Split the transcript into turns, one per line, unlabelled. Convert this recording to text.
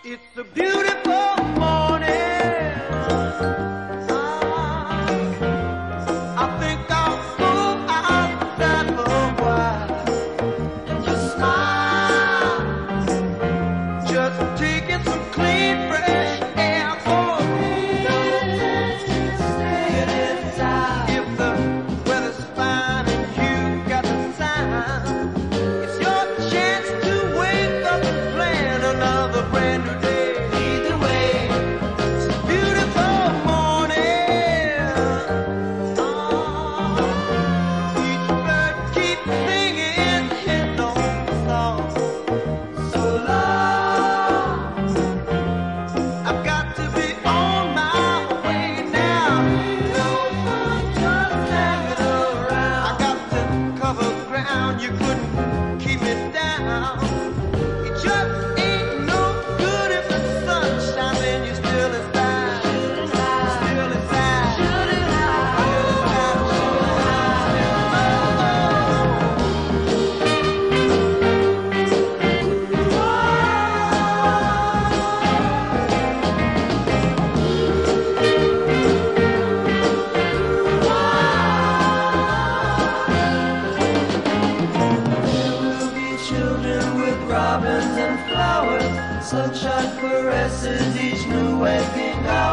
It's a beautiful morning. I think I'll go outside for a while and just smile. Just taking some clean, fresh air for me. Get inside. If the weather's fine and you got the time, it's your chance to wake up and plan another brand new day. Either way, it's a beautiful morning. Each bird keeps singing his own song. So long, I've got to be on my way now. No more just hanging around. I got to cover ground, you couldn't keep me down. It just ain't no good if the sun shines and you're still inside. Still inside. Still inside. Still There will be children with robins and flowers, sunshine caresses each new waking hour.